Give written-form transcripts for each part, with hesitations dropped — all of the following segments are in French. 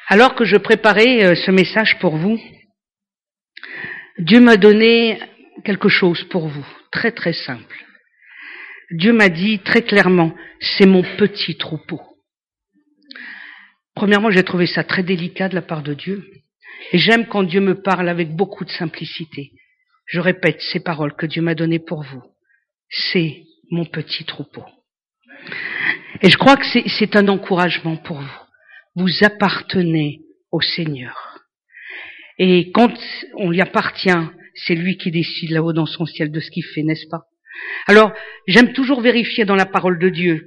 Alors que je préparais ce message pour vous, Dieu m'a donné quelque chose pour vous, très très simple. Dieu m'a dit très clairement, c'est mon petit troupeau. Premièrement, j'ai trouvé ça très délicat de la part de Dieu. Et j'aime quand Dieu me parle avec beaucoup de simplicité. Je répète ces paroles que Dieu m'a données pour vous. C'est mon petit troupeau. Et je crois que c'est un encouragement pour vous. Vous appartenez au Seigneur. Et quand on lui appartient, c'est lui qui décide là-haut dans son ciel de ce qu'il fait, n'est-ce pas? Alors, j'aime toujours vérifier dans la parole de Dieu,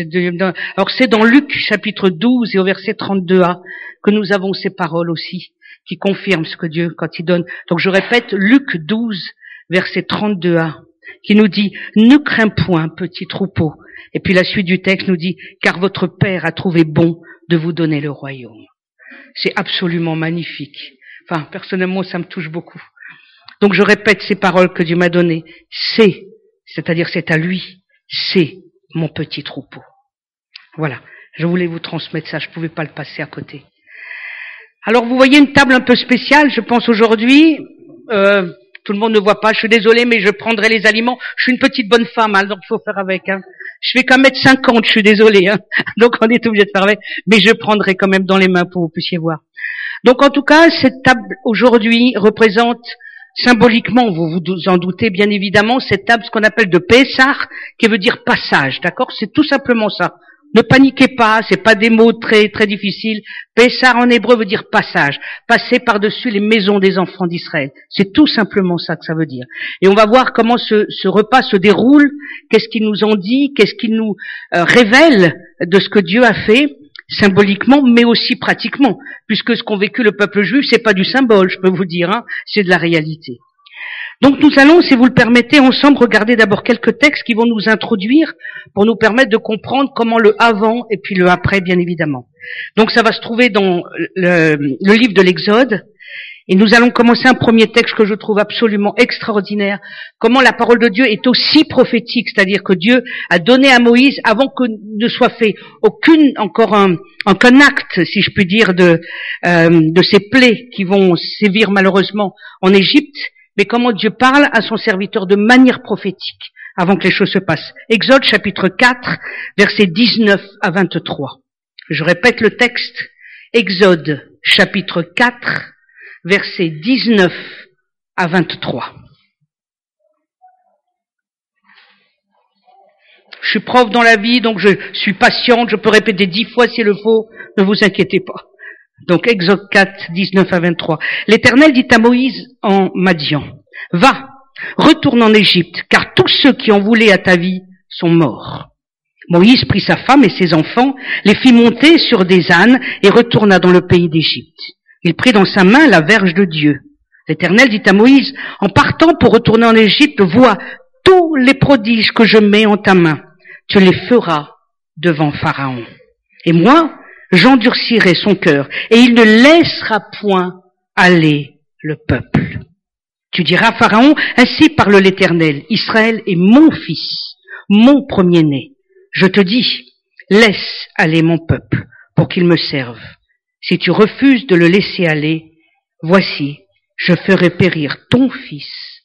alors c'est dans Luc chapitre 12 et au verset 32a que nous avons ces paroles aussi, qui confirment ce que Dieu, quand il donne. Donc je répète, Luc 12, verset 32a, qui nous dit, ne crains point, petit troupeau. Et puis la suite du texte nous dit, car votre Père a trouvé bon de vous donner le royaume. C'est absolument magnifique. Enfin, personnellement, ça me touche beaucoup. Donc je répète ces paroles que Dieu m'a données. C'est-à-dire c'est à lui, c'est mon petit troupeau. Voilà, je voulais vous transmettre ça, je ne pouvais pas le passer à côté. Alors vous voyez une table un peu spéciale, je pense aujourd'hui, tout le monde ne voit pas, je suis désolée, mais je prendrai les aliments. Je suis une petite bonne femme, hein, donc il faut faire avec. Hein. Je fais qu'un 1m50, je suis désolée, hein, donc on est obligé de faire avec, mais je prendrai quand même dans les mains pour que vous puissiez voir. Donc en tout cas, cette table aujourd'hui représente symboliquement, vous vous en doutez bien évidemment, cette table, ce qu'on appelle de Pessah, qui veut dire passage, d'accord? C'est tout simplement ça. Ne paniquez pas, c'est pas des mots très très difficiles. Pessah en hébreu veut dire passage, passer par-dessus les maisons des enfants d'Israël. C'est tout simplement ça que ça veut dire. Et on va voir comment ce repas se déroule, qu'est-ce qu'il nous en dit, qu'est-ce qu'il nous révèle de ce que Dieu a fait, symboliquement, mais aussi pratiquement, puisque ce qu'ont vécu le peuple juif, c'est pas du symbole, je peux vous dire, hein, c'est de la réalité. Donc nous allons, si vous le permettez, ensemble regarder d'abord quelques textes qui vont nous introduire pour nous permettre de comprendre comment le avant et puis le après, bien évidemment. Donc ça va se trouver dans le livre de l'Exode. Et nous allons commencer un premier texte que je trouve absolument extraordinaire. Comment la parole de Dieu est aussi prophétique, c'est-à-dire que Dieu a donné à Moïse, avant que ne soit fait aucun acte, si je puis dire, de ces plaies qui vont sévir malheureusement en Égypte, mais comment Dieu parle à son serviteur de manière prophétique, avant que les choses se passent. Exode chapitre 4, versets 19 à 23. Je répète le texte. Exode chapitre 4, versets 19 à 23. Je suis prof dans la vie, donc je suis patiente, je peux répéter 10 fois s'il le faut, ne vous inquiétez pas. Donc Exode 4, 19 à 23. L'Éternel dit à Moïse en Madian, « Va, retourne en Égypte, car tous ceux qui en voulaient à ta vie sont morts. » Moïse prit sa femme et ses enfants, les fit monter sur des ânes et retourna dans le pays d'Égypte. Il prit dans sa main la verge de Dieu. L'Éternel dit à Moïse, en partant pour retourner en Égypte, vois tous les prodiges que je mets en ta main. Tu les feras devant Pharaon. Et moi, j'endurcirai son cœur, et il ne laissera point aller le peuple. Tu diras à Pharaon, ainsi parle l'Éternel, Israël est mon fils, mon premier-né. Je te dis, laisse aller mon peuple pour qu'il me serve. Si tu refuses de le laisser aller, voici, je ferai périr ton fils,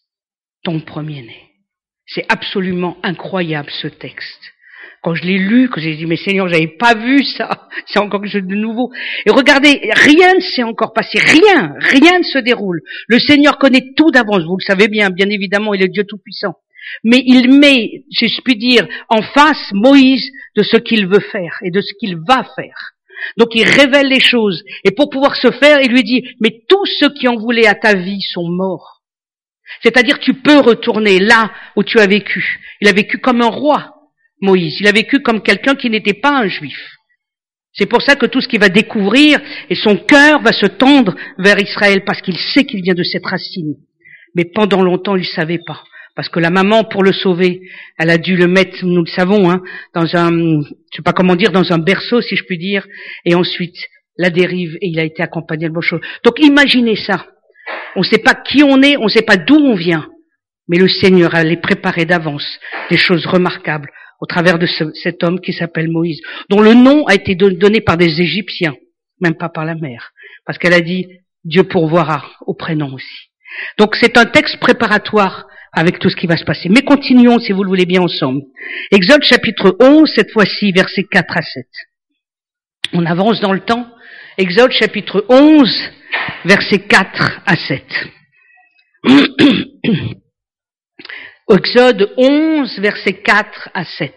ton premier-né. C'est absolument incroyable ce texte. Quand je l'ai lu, quand j'ai dit, mais Seigneur, j'avais pas vu ça, c'est encore quelque chose de nouveau. Et regardez, rien ne s'est encore passé, rien ne se déroule. Le Seigneur connaît tout d'avance, vous le savez bien évidemment, il est Dieu Tout-Puissant. Mais il met, si je puis dire, en face Moïse de ce qu'il veut faire et de ce qu'il va faire. Donc il révèle les choses. Et pour pouvoir se faire, il lui dit, mais tous ceux qui en voulaient à ta vie sont morts. C'est-à-dire tu peux retourner là où tu as vécu. Il a vécu comme un roi, Moïse. Il a vécu comme quelqu'un qui n'était pas un juif. C'est pour ça que tout ce qu'il va découvrir, et son cœur va se tendre vers Israël, parce qu'il sait qu'il vient de cette racine. Mais pendant longtemps, il ne savait pas. Parce que la maman, pour le sauver, elle a dû le mettre, nous le savons, hein, dans un, je sais pas comment dire, dans un berceau, si je puis dire, et ensuite, la dérive, et il a été accompagné de bonnes choses. Donc, imaginez ça. On ne sait pas qui on est, on ne sait pas d'où on vient, mais le Seigneur allait préparer d'avance des choses remarquables au travers de cet homme qui s'appelle Moïse, dont le nom a été donné par des Égyptiens. même pas par la mère, parce qu'elle a dit Dieu pourvoira au prénom aussi. Donc c'est un texte préparatoire avec tout ce qui va se passer. Mais continuons, si vous le voulez bien, ensemble. Exode chapitre 11, cette fois-ci, versets 4 à 7. On avance dans le temps. Exode chapitre 11, versets 4 à 7. Exode 11, versets 4 à 7.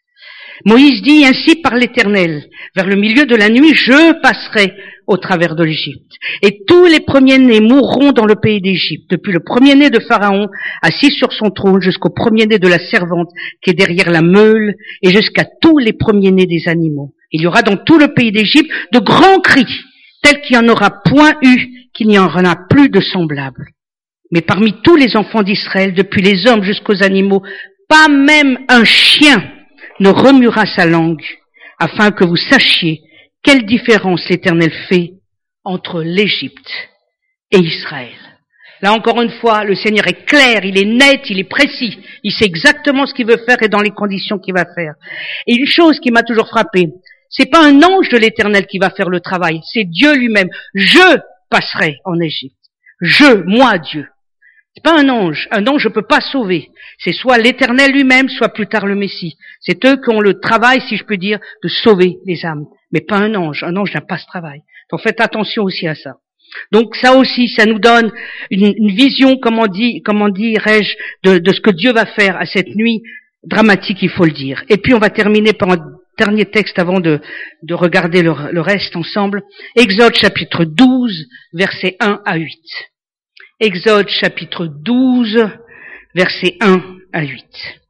Moïse dit, ainsi par l'Éternel, vers le milieu de la nuit, je passerai au travers de l'Égypte. Et tous les premiers-nés mourront dans le pays d'Égypte, depuis le premier-né de Pharaon, assis sur son trône, jusqu'au premier-né de la servante qui est derrière la meule, et jusqu'à tous les premiers-nés des animaux. Il y aura dans tout le pays d'Égypte de grands cris, tels qu'il n'y en aura point eu, qu'il n'y en a plus de semblables. Mais parmi tous les enfants d'Israël, depuis les hommes jusqu'aux animaux, pas même un chien ne remuera sa langue, afin que vous sachiez quelle différence l'Éternel fait entre l'Égypte et Israël. Là encore une fois, le Seigneur est clair, il est net, il est précis, il sait exactement ce qu'il veut faire et dans les conditions qu'il va faire. Et une chose qui m'a toujours frappé, c'est pas un ange de l'Éternel qui va faire le travail, c'est Dieu lui-même. Je passerai en Égypte. Moi Dieu. C'est pas un ange ne peut pas sauver. C'est soit l'Éternel lui-même, soit plus tard le Messie. C'est eux qui ont le travail, si je peux dire, de sauver les âmes. Mais pas un ange n'a pas ce travail. Donc faites attention aussi à ça. Donc ça aussi, ça nous donne une vision, comment dirais-je, de ce que Dieu va faire à cette nuit dramatique, il faut le dire. Et puis on va terminer par un dernier texte avant de regarder le reste ensemble. Exode chapitre 12, versets 1 à 8. Exode chapitre 12, versets 1 à 8.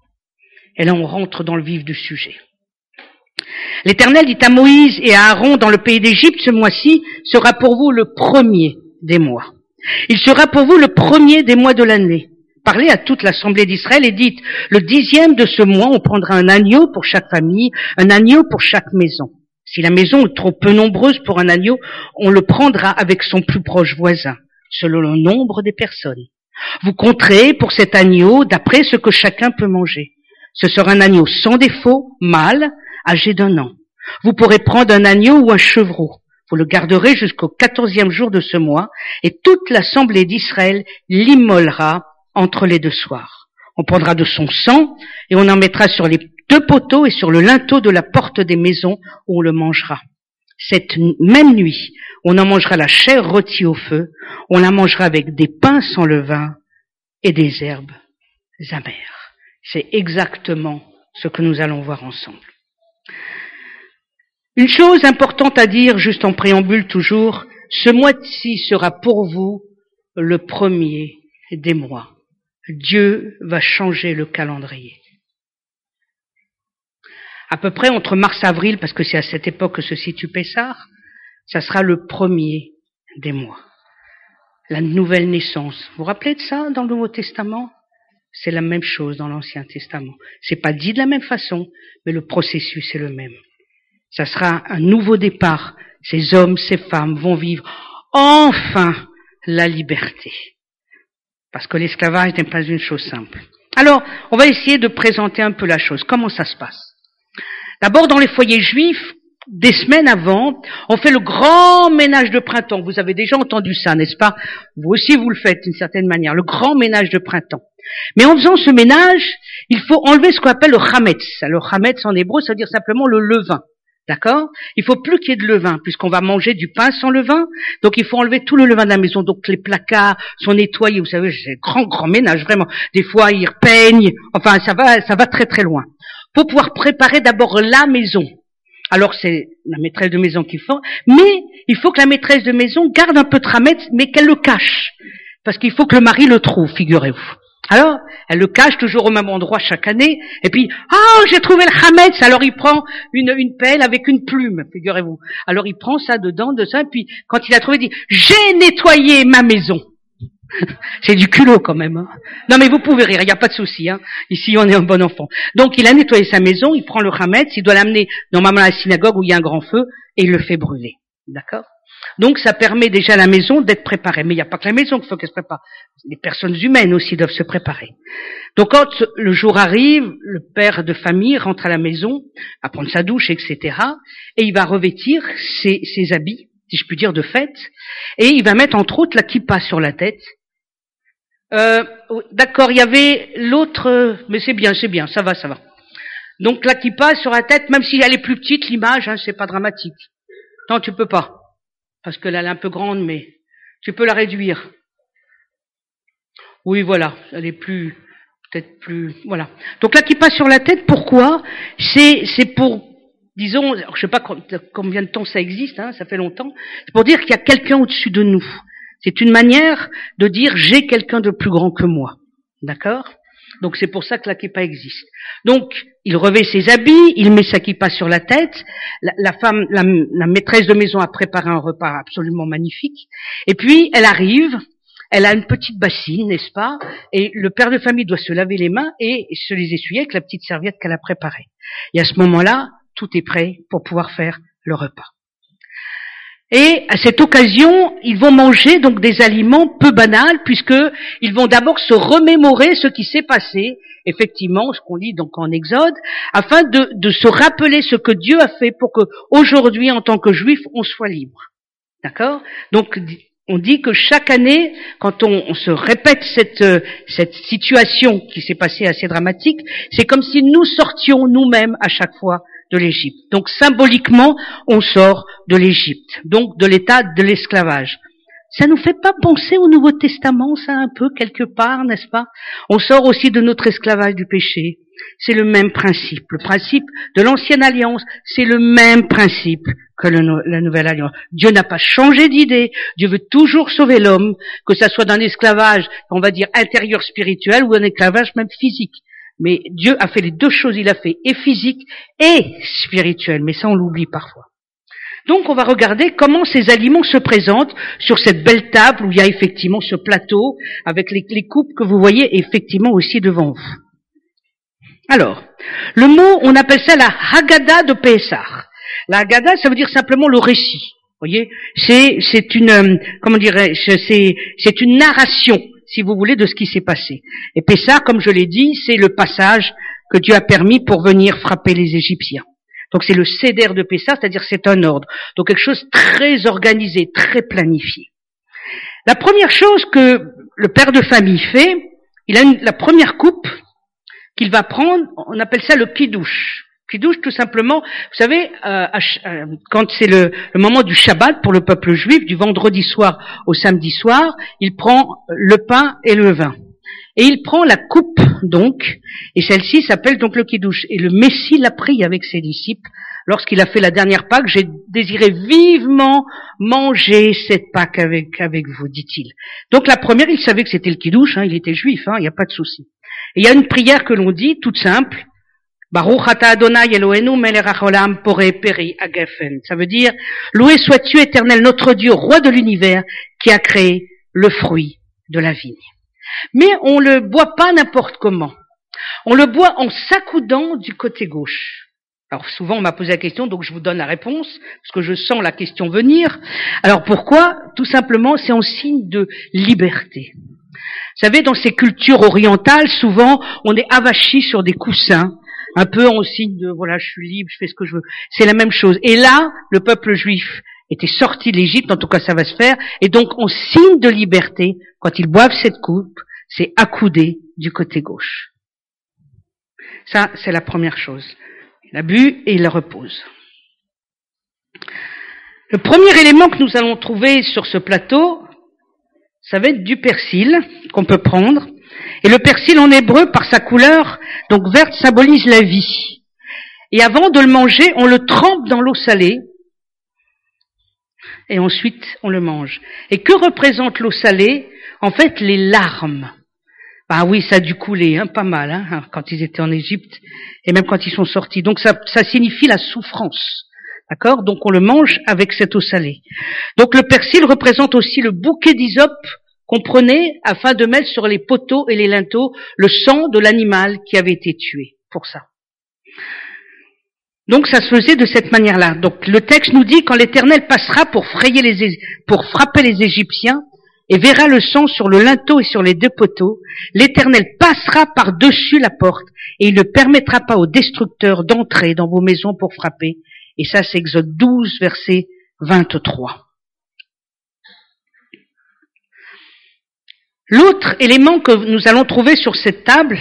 Et là on rentre dans le vif du sujet. L'Éternel dit à Moïse et à Aaron dans le pays d'Égypte, ce mois-ci sera pour vous le premier des mois. Il sera pour vous le premier des mois de l'année. Parlez à toute l'assemblée d'Israël et dites, le 10e de ce mois, on prendra un agneau pour chaque famille, un agneau pour chaque maison. Si la maison est trop peu nombreuse pour un agneau, on le prendra avec son plus proche voisin, selon le nombre des personnes. Vous compterez pour cet agneau d'après ce que chacun peut manger. Ce sera un agneau sans défaut, mâle, âgé d'1 an. Vous pourrez prendre un agneau ou un chevreau. Vous le garderez jusqu'au 14e jour de ce mois, et toute l'assemblée d'Israël l'immolera entre les 2 soirs. On prendra de son sang, et on en mettra sur les 2 poteaux et sur le linteau de la porte des maisons où on le mangera. Cette même nuit, on en mangera la chair rôtie au feu, on la mangera avec des pains sans levain et des herbes amères. C'est exactement ce que nous allons voir ensemble. Une chose importante à dire, juste en préambule toujours, ce mois-ci sera pour vous le premier des mois. Dieu va changer le calendrier. À peu près entre mars-avril, parce que c'est à cette époque que se situe Pessah, ça sera le premier des mois. La nouvelle naissance. Vous vous rappelez de ça dans le Nouveau Testament? C'est la même chose dans l'Ancien Testament. C'est pas dit de la même façon, mais le processus est le même. Ça sera un nouveau départ. Ces hommes, ces femmes vont vivre enfin la liberté. Parce que l'esclavage n'est pas une chose simple. Alors, on va essayer de présenter un peu la chose. Comment ça se passe? D'abord, dans les foyers juifs, des semaines avant, on fait le grand ménage de printemps. Vous avez déjà entendu ça, n'est-ce pas? Vous aussi, vous le faites d'une certaine manière, le grand ménage de printemps. Mais en faisant ce ménage, il faut enlever ce qu'on appelle le chametz. Le chametz en hébreu, ça veut dire simplement le levain. D'accord? Il faut plus qu'il y ait de levain, puisqu'on va manger du pain sans levain. Donc il faut enlever tout le levain de la maison. Donc les placards sont nettoyés. Vous savez, c'est grand ménage, vraiment. Des fois, ils repeignent. Enfin, ça va très très loin. Pour pouvoir préparer d'abord la maison. Alors c'est la maîtresse de maison qui fait, mais il faut que la maîtresse de maison garde un peu de chametz, mais qu'elle le cache. Parce qu'il faut que le mari le trouve, figurez-vous. Alors, elle le cache toujours au même endroit chaque année, et puis, j'ai trouvé le chametz, alors il prend une pelle avec une plume, figurez-vous. Alors il prend ça dedans, de ça, et puis quand il a trouvé, il dit, j'ai nettoyé ma maison. C'est du culot quand même. Hein. Non mais vous pouvez rire, il n'y a pas de souci. Hein. Ici on est un bon enfant. Donc il a nettoyé sa maison, il prend le chametz, il doit l'amener normalement à la synagogue où il y a un grand feu, et il le fait brûler. D'accord? Donc ça permet déjà à la maison d'être préparée. Mais il n'y a pas que la maison qu'il faut qu'elle se prépare. Les personnes humaines aussi doivent se préparer. Donc quand le jour arrive, le père de famille rentre à la maison, à prendre sa douche, etc. Et il va revêtir ses habits. si je puis dire, de fête, et il va mettre entre autres la kippa sur la tête. D'accord, il y avait l'autre, mais c'est bien, ça va. Donc la kippa sur la tête, même si elle est plus petite, l'image, hein, c'est pas dramatique. Non, tu peux pas, parce qu'elle est un peu grande, mais tu peux la réduire. Oui, voilà, elle est peut-être plus, voilà. Donc la kippa sur la tête, pourquoi? C'est pour, disons, je sais pas combien de temps ça existe, hein, ça fait longtemps. C'est pour dire qu'il y a quelqu'un au-dessus de nous. C'est une manière de dire j'ai quelqu'un de plus grand que moi. D'accord? Donc c'est pour ça que la kippa existe. Donc il revêt ses habits, il met sa kippa sur la tête. La femme, la maîtresse de maison a préparé un repas absolument magnifique. Et puis elle arrive, elle a une petite bassine, n'est-ce pas? Et le père de famille doit se laver les mains et se les essuyer avec la petite serviette qu'elle a préparée. Et à ce moment-là, tout est prêt pour pouvoir faire le repas. Et à cette occasion, ils vont manger donc des aliments peu banals, puisque ils vont d'abord se remémorer ce qui s'est passé, effectivement, ce qu'on lit donc en Exode, afin de se rappeler ce que Dieu a fait pour que aujourd'hui, en tant que Juifs, on soit libre. D'accord? Donc, on dit que chaque année, quand on se répète cette situation qui s'est passée assez dramatique, c'est comme si nous sortions nous-mêmes à chaque fois de l'Égypte. Donc symboliquement, on sort de l'Égypte, donc de l'état de l'esclavage. Ça nous fait pas penser au Nouveau Testament, ça un peu quelque part, n'est-ce pas? On sort aussi de notre esclavage du péché. C'est le même principe. Le principe de l'ancienne alliance, c'est le même principe que la nouvelle alliance. Dieu n'a pas changé d'idée. Dieu veut toujours sauver l'homme, que ça soit d'un esclavage, on va dire intérieur spirituel, ou un esclavage même physique. Mais Dieu a fait les deux choses, il a fait et physique et spirituel, mais ça on l'oublie parfois. Donc on va regarder comment ces aliments se présentent sur cette belle table où il y a effectivement ce plateau avec les coupes que vous voyez effectivement aussi devant vous. Alors, le mot, on appelle ça la Haggadah de Pessah. La Haggadah, ça veut dire simplement le récit. Vous voyez, c'est une, comment dirais-je, c'est une narration, si vous voulez, de ce qui s'est passé. Et Pessah, comme je l'ai dit, c'est le passage que Dieu a permis pour venir frapper les Égyptiens. Donc c'est le Seder de Pessah, c'est-à-dire c'est un ordre. Donc quelque chose de très organisé, très planifié. La première chose que le père de famille fait, il a la première coupe qu'il va prendre, on appelle ça le kiddush. Kiddush, tout simplement, vous savez, quand c'est le moment du Shabbat pour le peuple juif, du vendredi soir au samedi soir, il prend le pain et le vin. Et il prend la coupe, donc, et celle-ci s'appelle donc le kiddush. Et le Messie l'a pris avec ses disciples lorsqu'il a fait la dernière Pâque. J'ai désiré vivement manger cette Pâque avec vous, dit-il. Donc la première, il savait que c'était le kiddush, il était juif, il n'y a pas de souci. Et il y a une prière que l'on dit, toute simple, Baruch ata Adonai Eloheinu melech haolam poré peri agafen. Ça veut dire, loué sois-tu éternel notre Dieu, roi de l'univers, qui a créé le fruit de la vigne. Mais on le boit pas n'importe comment. On le boit en s'accoudant du côté gauche. Alors souvent on m'a posé la question, donc je vous donne la réponse, parce que je sens la question venir. Alors pourquoi? Tout simplement, c'est en signe de liberté. Vous savez, dans ces cultures orientales, souvent, on est avachi sur des coussins, un peu en signe de, voilà, je suis libre, je fais ce que je veux. C'est la même chose. Et là, le peuple juif était sorti de l'Égypte, en tout cas ça va se faire, et donc en signe de liberté, quand ils boivent cette coupe, c'est accoudé du côté gauche. Ça, c'est la première chose. Il a bu et il la repose. Le premier élément que nous allons trouver sur ce plateau, ça va être du persil qu'on peut prendre. Et le persil en hébreu, par sa couleur, donc verte, symbolise la vie. Et avant de le manger, on le trempe dans l'eau salée. Et ensuite, on le mange. Et que représente l'eau salée? En fait, les larmes. Ah oui, ça a dû couler, pas mal, quand ils étaient en Égypte, et même quand ils sont sortis. Donc ça signifie la souffrance. D'accord? Donc on le mange avec cette eau salée. Donc le persil représente aussi le bouquet d'hysope qu'on prenait afin de mettre sur les poteaux et les linteaux le sang de l'animal qui avait été tué. Pour ça. Donc ça se faisait de cette manière-là. Donc le texte nous dit quand l'Éternel passera pour frapper les Égyptiens et verra le sang sur le linteau et sur les deux poteaux, l'Éternel passera par-dessus la porte et il ne permettra pas aux destructeurs d'entrer dans vos maisons pour frapper. Et ça, c'est Exode 12, verset 23. L'autre élément que nous allons trouver sur cette table,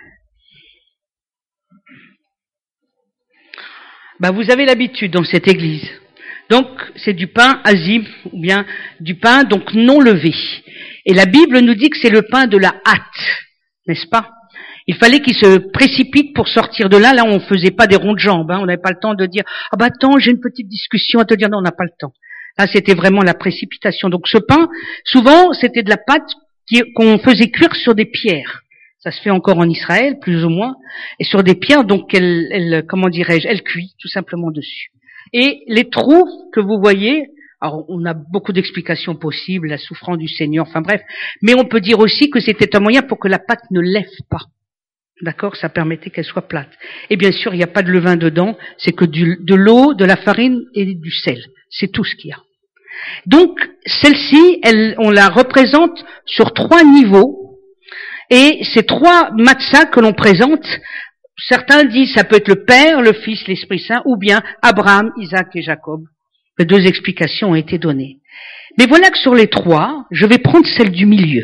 vous avez l'habitude dans cette église. Donc, c'est du pain azim, ou bien du pain donc non levé. Et la Bible nous dit que c'est le pain de la hâte, n'est-ce pas? Il fallait qu'il se précipite pour sortir de là. Là, on faisait pas des ronds de jambes. On n'avait pas le temps de dire « Ah attends, j'ai une petite discussion à te dire. » Non, on n'a pas le temps. Là, c'était vraiment la précipitation. Donc, ce pain, souvent, c'était de la pâte qu'on faisait cuire sur des pierres. Ça se fait encore en Israël, plus ou moins. Et sur des pierres, donc, elle cuit tout simplement dessus. Et les trous que vous voyez, alors on a beaucoup d'explications possibles, la souffrance du Seigneur, enfin bref, mais on peut dire aussi que c'était un moyen pour que la pâte ne lève pas. D'accord, ça permettait qu'elle soit plate. Et bien sûr, il n'y a pas de levain dedans, c'est que de l'eau, de la farine et du sel. C'est tout ce qu'il y a. Donc, celle-ci, on la représente sur 3 niveaux. Et ces 3 matzahs que l'on présente, certains disent ça peut être le Père, le Fils, l'Esprit Saint, ou bien Abraham, Isaac et Jacob. Les 2 explications ont été données. Mais voilà que sur les 3, je vais prendre celle du milieu.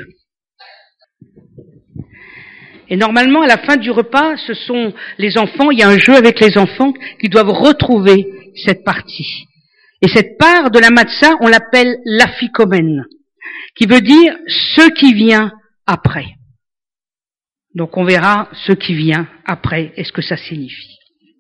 Et normalement, à la fin du repas, ce sont les enfants, il y a un jeu avec les enfants qui doivent retrouver cette partie. Et cette part de la matzah, on l'appelle l'afikomen, qui veut dire ce qui vient après. Donc on verra ce qui vient après et ce que ça signifie.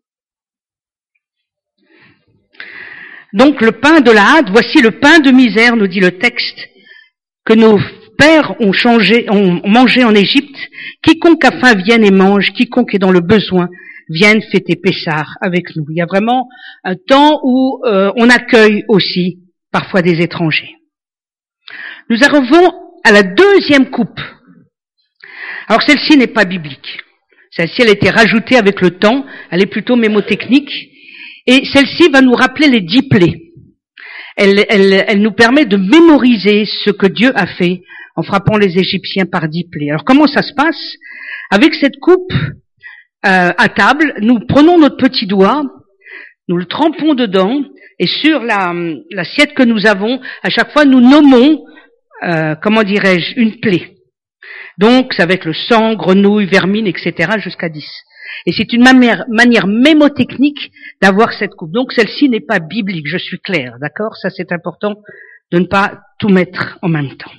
Donc le pain de la hâte, voici le pain de misère, nous dit le texte, que nos pères ont mangé en Égypte. Quiconque a faim vienne et mange, quiconque est dans le besoin vienne fêter Pessah avec nous. Il y a vraiment un temps où on accueille aussi parfois des étrangers. Nous arrivons à la 2e coupe. Alors celle-ci n'est pas biblique. Celle-ci, elle a été rajoutée avec le temps, elle est plutôt mémotechnique. Et celle-ci va nous rappeler les 10 plaies. Elle nous permet de mémoriser ce que Dieu a fait en frappant les Égyptiens par 10 plaies. Alors comment ça se passe? Avec cette coupe à table, nous prenons notre petit doigt, nous le trempons dedans, et sur l'assiette que nous avons, à chaque fois nous nommons, une plaie. Donc ça va être le sang, grenouille, vermine, etc. jusqu'à 10. Et c'est une manière mémotechnique d'avoir cette coupe. Donc celle-ci n'est pas biblique, je suis clair, d'accord? Ça c'est important de ne pas tout mettre en même temps.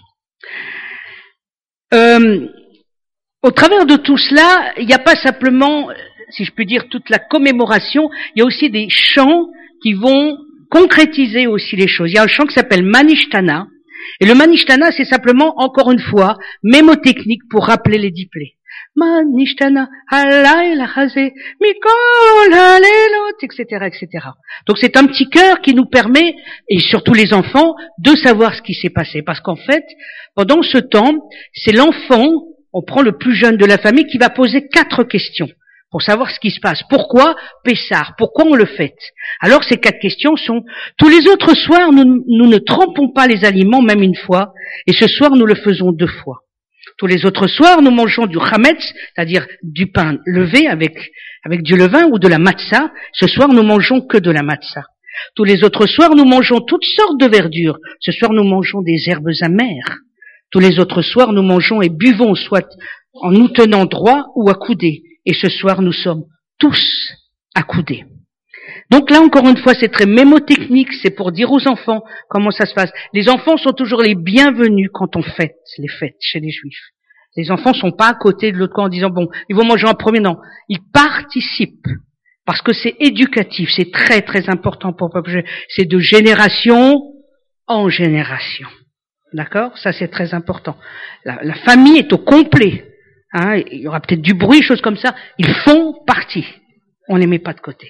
Au travers de tout cela, il n'y a pas simplement, si je puis dire, toute la commémoration, il y a aussi des chants qui vont concrétiser aussi les choses. Il y a un chant qui s'appelle Manishtana, et le Manishtana, c'est simplement, encore une fois, mémotechnique pour rappeler les 10 plaies. Manishtana, halayla hazé, mikol halelot, etc., etc. Donc c'est un petit cœur qui nous permet, et surtout les enfants, de savoir ce qui s'est passé. Parce qu'en fait, pendant ce temps, c'est l'enfant, on prend le plus jeune de la famille, qui va poser 4 questions pour savoir ce qui se passe. Pourquoi Pessah? Pourquoi on le fête? Alors ces 4 questions sont, tous les autres soirs, nous ne trempons pas les aliments même une fois, et ce soir nous le faisons 2 fois. Tous les autres soirs, nous mangeons du chametz, c'est-à-dire du pain levé avec du levain ou de la matzah. Ce soir, nous mangeons que de la matzah. Tous les autres soirs, nous mangeons toutes sortes de verdures. Ce soir, nous mangeons des herbes amères. Tous les autres soirs, nous mangeons et buvons, soit en nous tenant droit ou accoudés. Et ce soir, nous sommes tous accoudés. Donc là, encore une fois, c'est très mémotechnique, c'est pour dire aux enfants comment ça se passe. Les enfants sont toujours les bienvenus quand on fête les fêtes chez les Juifs. Les enfants sont pas à côté de l'autre camp en disant, bon, ils vont manger en premier, non. Ils participent, parce que c'est éducatif, c'est très très important pour le peuple. C'est de génération en génération. D'accord? Ça, c'est très important. La famille est au complet. Hein, il y aura peut-être du bruit, choses comme ça. Ils font partie. On les met pas de côté.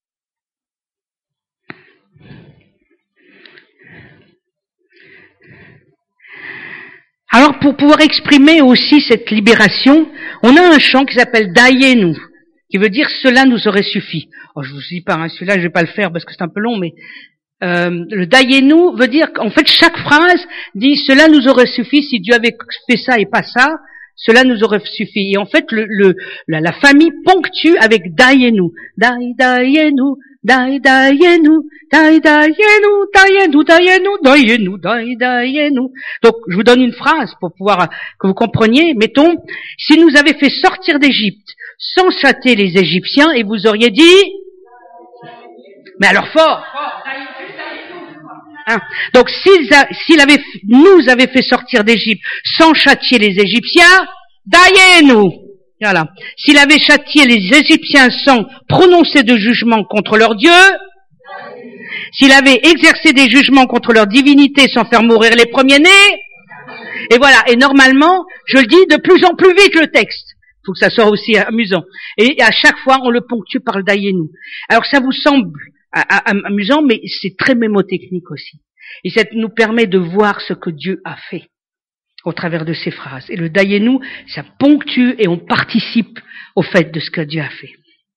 Alors, pour pouvoir exprimer aussi cette libération, on a un chant qui s'appelle Dayenu, qui veut dire « cela nous aurait suffi ». Oh, je vous dis pas, celui-là, je vais pas le faire parce que c'est un peu long, mais le Dayenu veut dire qu'en fait, chaque phrase dit « cela nous aurait suffi si Dieu avait fait ça et pas ça ». cela nous aurait suffi. Et en fait, la famille ponctue avec Dayenu. Dayenu, Dayenu, Dayenu, Dayenu, Dayenu, Dayenu. Donc, je vous donne une phrase pour pouvoir que vous compreniez. Mettons, si nous avait fait sortir d'Égypte sans châter les Égyptiens, et vous auriez dit, mais alors fort. Hein. Donc, nous avait fait sortir d'Égypte sans châtier les Égyptiens, Dayenu. Voilà. S'il avait châtié les Égyptiens sans prononcer de jugement contre leur Dieu, s'il avait exercé des jugements contre leur divinité sans faire mourir les premiers-nés, et voilà. Et normalement, je le dis de plus en plus vite le texte. Il faut que ça soit aussi amusant. Et à chaque fois, on le ponctue par le Dayenu. Alors, ça vous semble amusant, mais c'est très mémotechnique aussi. Et ça nous permet de voir ce que Dieu a fait au travers de ces phrases. Et le Dayenu, ça ponctue et on participe au fait de ce que Dieu a fait.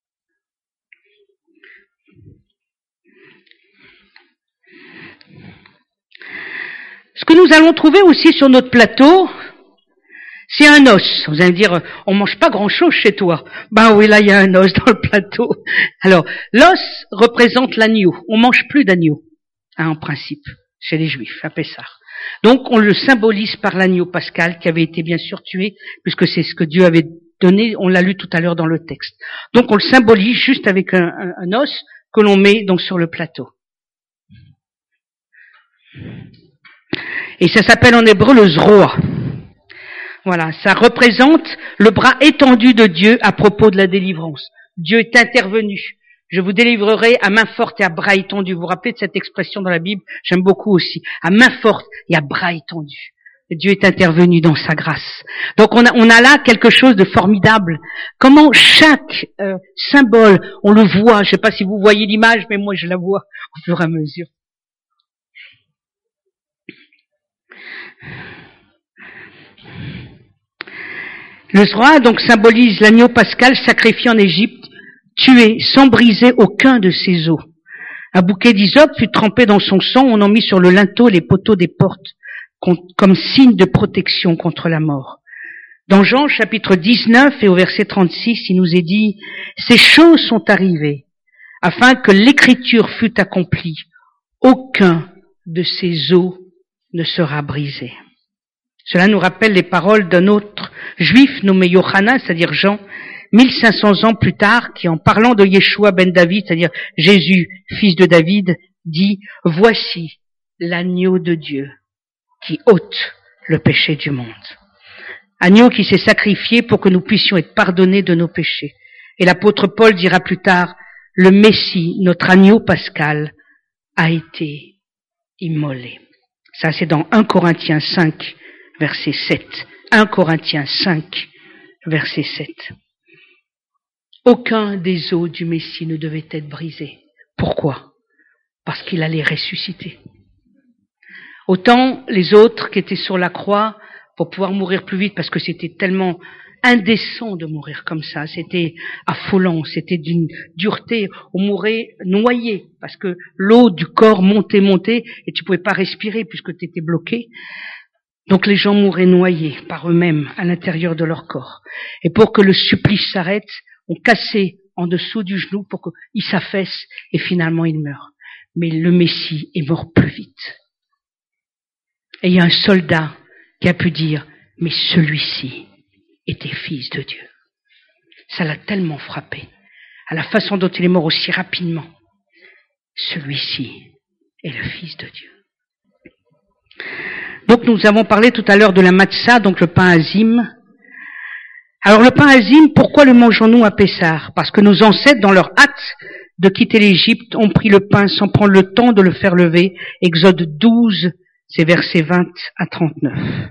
Ce que nous allons trouver aussi sur notre plateau, c'est un os. Vous allez me dire, on mange pas grand-chose chez toi. Ben oui, là, il y a un os dans le plateau. Alors, l'os représente l'agneau. On mange plus d'agneau, hein, en principe, chez les Juifs, à Pessah. Donc, on le symbolise par l'agneau pascal qui avait été bien sûr tué, puisque c'est ce que Dieu avait donné. On l'a lu tout à l'heure dans le texte. Donc, on le symbolise juste avec un os que l'on met donc sur le plateau. Et ça s'appelle en hébreu le zroa. Voilà, ça représente le bras étendu de Dieu à propos de la délivrance. Dieu est intervenu. Je vous délivrerai à main forte et à bras étendu. Vous vous rappelez de cette expression dans la Bible? J'aime beaucoup aussi. À main forte et à bras étendu. Et Dieu est intervenu dans sa grâce. Donc on a là quelque chose de formidable. Comment chaque symbole, on le voit. Je ne sais pas si vous voyez l'image, mais moi je la vois au fur et à mesure. Le Zroa donc symbolise l'agneau pascal sacrifié en Égypte, tué sans briser aucun de ses os. Un bouquet d'hysope fut trempé dans son sang, on en mit sur le linteau et les poteaux des portes, comme signe de protection contre la mort. Dans Jean chapitre 19 et au verset 36, il nous est dit « Ces choses sont arrivées, afin que l'écriture fût accomplie. Aucun de ces os ne sera brisé. » Cela nous rappelle les paroles d'un autre juif nommé Yochanan, c'est-à-dire Jean, 1500 ans plus tard, qui en parlant de Yeshua ben David, c'est-à-dire Jésus, fils de David, dit « Voici l'agneau de Dieu qui ôte le péché du monde. » Agneau qui s'est sacrifié pour que nous puissions être pardonnés de nos péchés. Et l'apôtre Paul dira plus tard « Le Messie, notre agneau pascal, a été immolé. » Ça, c'est dans 1 Corinthiens 5, verset 7. 1 Corinthiens 5, verset 7. Aucun des os du Messie ne devait être brisé. Pourquoi? Parce qu'il allait ressusciter. Autant les autres qui étaient sur la croix pour pouvoir mourir plus vite, parce que c'était tellement indécent de mourir comme ça, c'était affolant, c'était d'une dureté, on mourait noyé, parce que l'eau du corps montait, et tu pouvais pas respirer puisque tu étais bloqué. Donc les gens mouraient noyés par eux-mêmes à l'intérieur de leur corps. Et pour que le supplice s'arrête, on cassait en dessous du genou pour qu'il s'affaisse et finalement il meurt. Mais le Messie est mort plus vite. Et il y a un soldat qui a pu dire, mais celui-ci était fils de Dieu. Ça l'a tellement frappé, à la façon dont il est mort aussi rapidement. Celui-ci est le fils de Dieu. Donc nous avons parlé tout à l'heure de la matzah, donc le pain azim. Alors le pain azim, pourquoi le mangeons-nous à Pessah? Parce que nos ancêtres, dans leur hâte de quitter l'Égypte, ont pris le pain sans prendre le temps de le faire lever. Exode 12, c'est versets 20 à 39.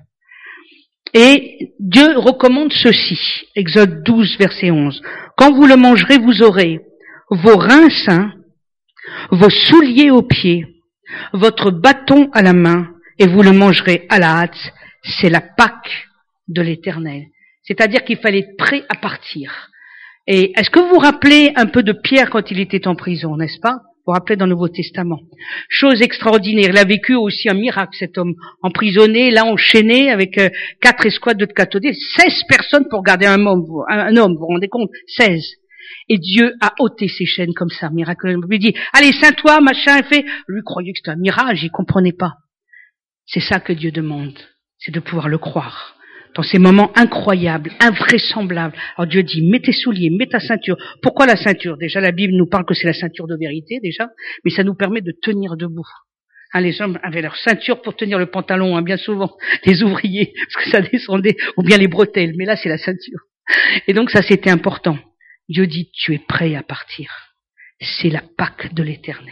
Et Dieu recommande ceci, Exode 12, verset 11. Quand vous le mangerez, vous aurez vos reins sains, vos souliers aux pieds, votre bâton à la main, et vous le mangerez à la hâte. C'est la Pâque de l'Éternel. C'est-à-dire qu'il fallait être prêt à partir. Et est-ce que vous vous rappelez un peu de Pierre quand il était en prison, n'est-ce pas? Vous vous rappelez dans le Nouveau Testament. Chose extraordinaire. Il a vécu aussi un miracle, cet homme emprisonné, là enchaîné avec 4 escouades de catholiques, 16 personnes pour garder un homme, vous vous rendez compte? 16. Et Dieu a ôté ses chaînes comme ça, miraculeusement. Il lui dit, allez, sains-toi, machin, fait. Lui croyait que c'était un mirage, il comprenait pas. C'est ça que Dieu demande. C'est de pouvoir le croire. Dans ces moments incroyables, invraisemblables. Alors Dieu dit, mets tes souliers, mets ta ceinture. Pourquoi la ceinture? Déjà, la Bible nous parle que c'est la ceinture de vérité, déjà. Mais ça nous permet de tenir debout. Les hommes avaient leur ceinture pour tenir le pantalon, bien souvent. Les ouvriers, parce que ça descendait, ou bien les bretelles. Mais là, c'est la ceinture. Et donc, ça, c'était important. Dieu dit, tu es prêt à partir. C'est la Pâque de l'Éternel.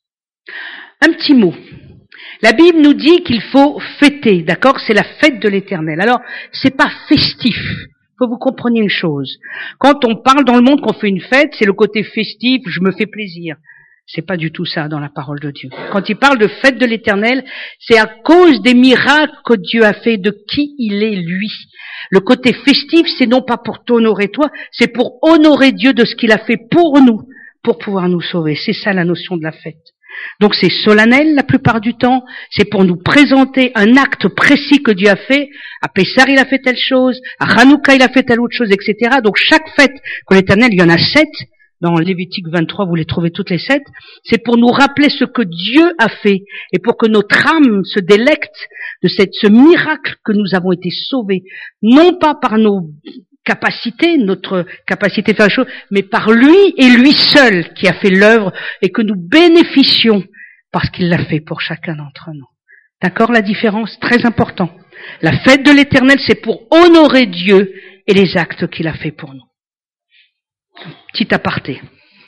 Un petit mot. La Bible nous dit qu'il faut fêter, d'accord? C'est la fête de l'Éternel. Alors, c'est pas festif. Faut que vous compreniez une chose. Quand on parle dans le monde qu'on fait une fête, c'est le côté festif, je me fais plaisir. C'est pas du tout ça dans la parole de Dieu. Quand il parle de fête de l'Éternel, c'est à cause des miracles que Dieu a fait, de qui il est lui. Le côté festif, c'est non pas pour t'honorer toi, c'est pour honorer Dieu de ce qu'il a fait pour nous, pour pouvoir nous sauver. C'est ça la notion de la fête. Donc c'est solennel la plupart du temps, c'est pour nous présenter un acte précis que Dieu a fait. À Pessah il a fait telle chose, à Hanouka il a fait telle autre chose, etc. Donc chaque fête que l'Éternel, il y en a 7, dans Lévitique 23 vous les trouvez toutes les 7, c'est pour nous rappeler ce que Dieu a fait et pour que notre âme se délecte de ce miracle que nous avons été sauvés, non pas par nos capacité, notre capacité de faire la chose, mais par lui et lui seul qui a fait l'œuvre et que nous bénéficions parce qu'il l'a fait pour chacun d'entre nous. D'accord, la différence? Très important. La fête de l'Éternel, c'est pour honorer Dieu et les actes qu'il a fait pour nous. Petit aparté.